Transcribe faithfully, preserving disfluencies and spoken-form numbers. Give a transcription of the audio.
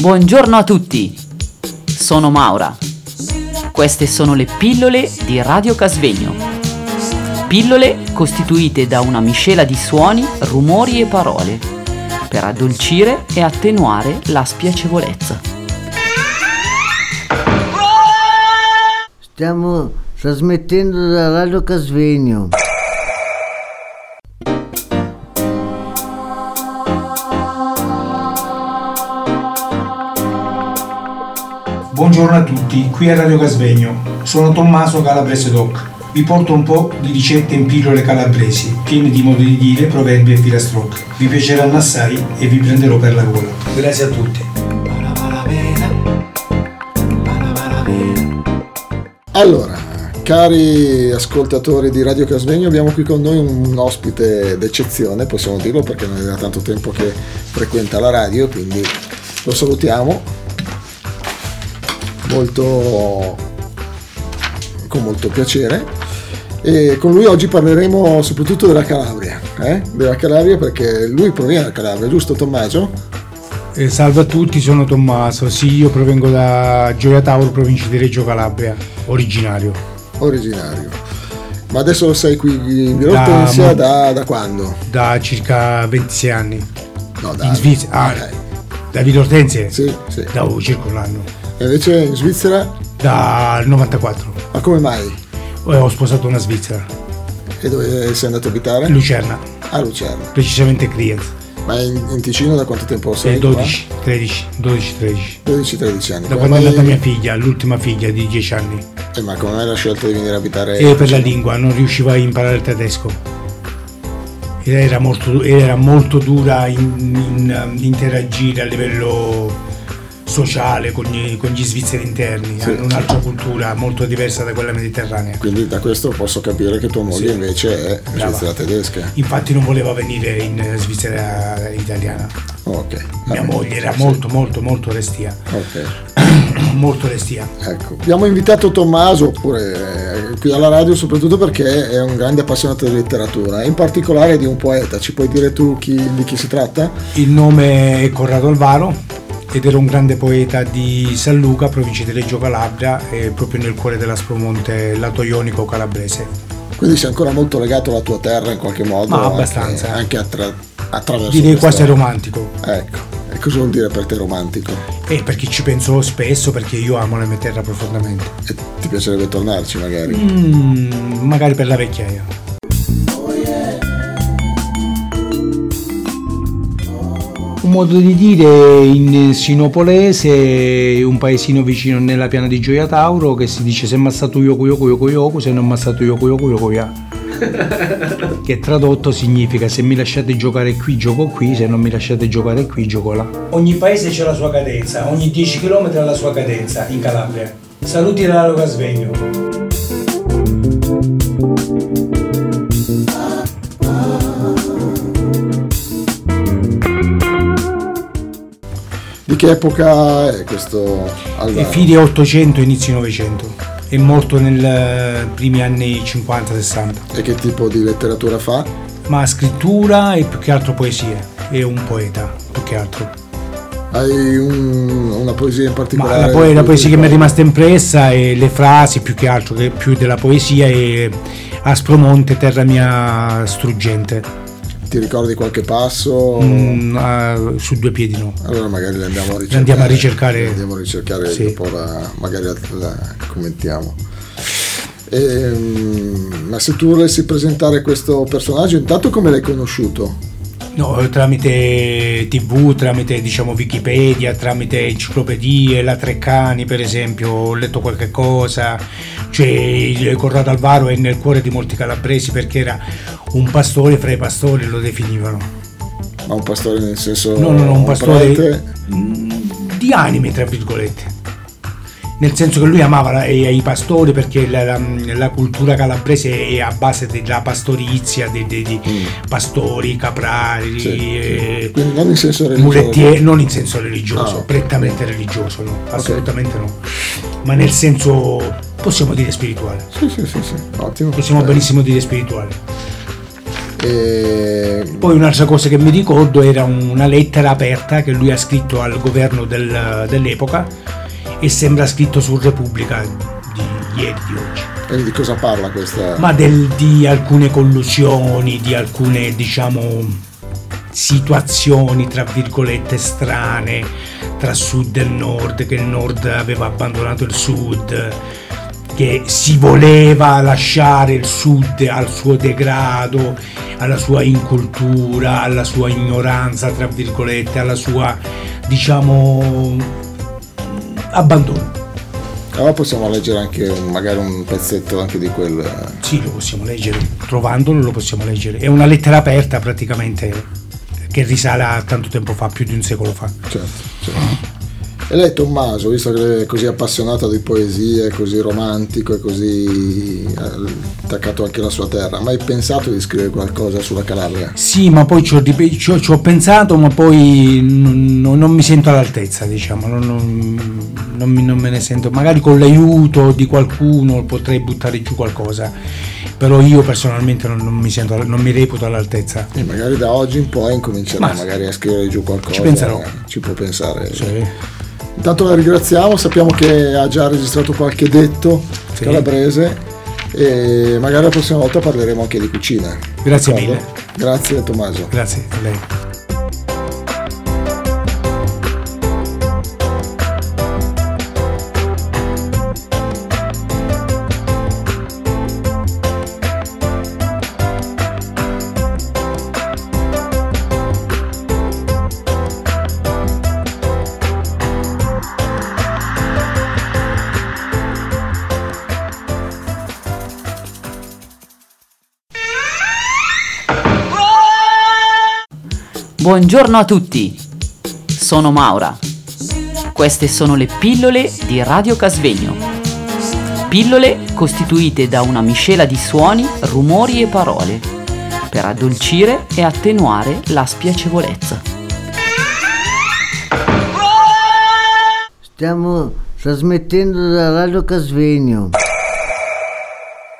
Buongiorno a tutti, sono Maura. Queste sono le pillole di Radio Casvegno. Pillole costituite da una miscela di suoni, rumori e parole per addolcire e attenuare la spiacevolezza. Stiamo trasmettendo da Radio Casvegno. Buongiorno a tutti, qui a Radio Casvegno. Sono Tommaso Calabrese Doc. Vi porto un po' di ricette in pillole calabresi, piene di modi di dire, proverbi e filastrocche. Vi piaceranno assai e vi prenderò per la gola. Grazie a tutti. Allora, cari ascoltatori di Radio Casvegno, abbiamo qui con noi un ospite d'eccezione, possiamo dirlo, perché non è da tanto tempo che frequenta la radio, quindi lo salutiamo molto con molto piacere, e con lui oggi parleremo soprattutto della Calabria, eh? della Calabria, perché lui proviene dalla Calabria, giusto Tommaso? Eh, salve a tutti, sono Tommaso, sì, io provengo da Gioia Tauro, provincia di Reggio Calabria, originario. Originario. Ma adesso sei qui in Villa da, da, da quando? Da circa ventisei anni. No, da in Svizzera. Ah, okay. Da Villa Ortensie? Sì, sì. Da circa un anno. E invece in Svizzera? Dal novantaquattro. Ma come mai? Eh, ho sposato una svizzera. E dove sei andato a abitare? Lucerna. A Lucerna. Precisamente Kriens. Ma in, in Ticino da quanto tempo sei? Eh, dodici, tredici, dodici, tredici. dodici tredici anni. Da come quando mai... è nata mia figlia, l'ultima figlia di dieci anni. Eh, ma come mai la scelta di venire a abitare? E per la lingua, non riusciva a imparare il tedesco. Era molto, era molto dura in, in, in interagire a livello sociale con gli, con gli svizzeri interni, sì. Hanno un'altra cultura molto diversa da quella mediterranea. Quindi da questo posso capire che tua moglie sì. invece è Brava. Svizzera tedesca. Infatti non voleva venire in Svizzera italiana. Ok. Mia Vabbè. moglie era sì. molto molto molto restia. Ok. molto restia. Ecco. Abbiamo invitato Tommaso pure eh, qui alla radio soprattutto perché è un grande appassionato di letteratura, in particolare di un poeta. Ci puoi dire tu chi, di chi si tratta? Il nome è Corrado Alvaro ed era un grande poeta di San Luca, provincia di Reggio Calabria, e proprio nel cuore dell'Aspromonte, lato ionico calabrese. Quindi sei ancora molto legato alla tua terra in qualche modo? Ma abbastanza. Anche, anche attra- attraverso direi questa... quasi romantico. Ecco, e cosa vuol dire per te romantico? Eh, perché ci penso spesso, perché io amo la mia terra profondamente. E ti piacerebbe tornarci magari? Mm, magari per la vecchiaia. Un modo di dire in sinopolese, un paesino vicino nella piana di Gioia Tauro, che si dice se massato yoku yoku yoku yoku, se non massato yoku yoku yoku ya. Che tradotto significa se mi lasciate giocare qui gioco qui, se non mi lasciate giocare qui gioco là. Ogni paese c'ha la sua cadenza, ogni dieci chilometri ha la sua cadenza in Calabria. Saluti da Radio Casvegno. Di che epoca è questo Alvaro? Fine ottocento, inizi novecento. È morto nei primi anni cinquanta sessanta. E che tipo di letteratura fa? Ma scrittura e più che altro poesie. È un poeta, più che altro. Hai un, una poesia in particolare? Ma la, po- la poesia che mi è rimasta impressa è le frasi, più che altro, che più della poesia, è Aspromonte, terra mia struggente. Ti ricordi qualche passo? Mm, uh, su due piedi no. Allora magari le andiamo a ricercare. Le andiamo a ricercare. Le andiamo a ricercare sì. Dopo la, magari la, la commentiamo. E, ma se tu volessi presentare questo personaggio, intanto come l'hai conosciuto? No, tramite tivù, tramite diciamo Wikipedia, tramite enciclopedie, la Treccani per esempio, ho letto qualche cosa. Cioè il Corrado Alvaro è nel cuore di molti calabresi perché era un pastore fra i pastori, lo definivano. Ma un pastore nel senso... No, no, no, un, un pastore prete? Di anime, tra virgolette. Nel senso che lui amava la, i pastori perché la, la, la cultura calabrese è a base della pastorizia, dei, dei, dei mm. pastori, caprari, sì, eh, sì. Quindi non in senso religioso. Mulettieri, non in senso religioso, ah, prettamente okay. religioso, no, assolutamente okay. no. Ma nel senso, possiamo dire spirituale. Sì, sì, sì, sì. Ottimo. Possiamo eh. benissimo dire spirituale. E... Poi un'altra cosa che mi ricordo era una lettera aperta che lui ha scritto al governo del, dell'epoca, e sembra scritto su Repubblica di ieri, di oggi. E di cosa parla questa? Ma del, di alcune collusioni, di alcune, diciamo, situazioni tra virgolette strane tra sud e nord, che il nord aveva abbandonato il sud, che si voleva lasciare il sud al suo degrado, alla sua incultura, alla sua ignoranza tra virgolette, alla sua, diciamo, abbandono. Allora possiamo leggere anche un, magari un pezzetto anche di quel... Sì, lo possiamo leggere, trovandolo lo possiamo leggere. È una lettera aperta praticamente, che risale a tanto tempo fa, più di un secolo fa. Certo, certo. E lei, Tommaso, visto che è così appassionato di poesia, così romantico e così attaccato anche alla sua terra, mai pensato di scrivere qualcosa sulla Calabria? Sì, ma poi ci ho, ci ho, ci ho pensato, ma poi non, non mi sento all'altezza, diciamo, non, non, non, mi, non me ne sento. Magari con l'aiuto di qualcuno potrei buttare giù qualcosa, però io personalmente non, non mi sento, non mi reputo all'altezza. E magari da oggi in poi incomincerà Ma magari a scrivere giù qualcosa. Ci penserò. Eh, ci può pensare. Sì. Intanto la ringraziamo, sappiamo che ha già registrato qualche detto Sì. calabrese e magari la prossima volta parleremo anche di cucina. Grazie D'accordo? mille. Grazie Tommaso. Grazie a lei. Buongiorno a tutti, sono Maura. Queste sono le pillole di Radio Casvegno. Pillole costituite da una miscela di suoni, rumori e parole per addolcire e attenuare la spiacevolezza. Stiamo trasmettendo da Radio Casvegno.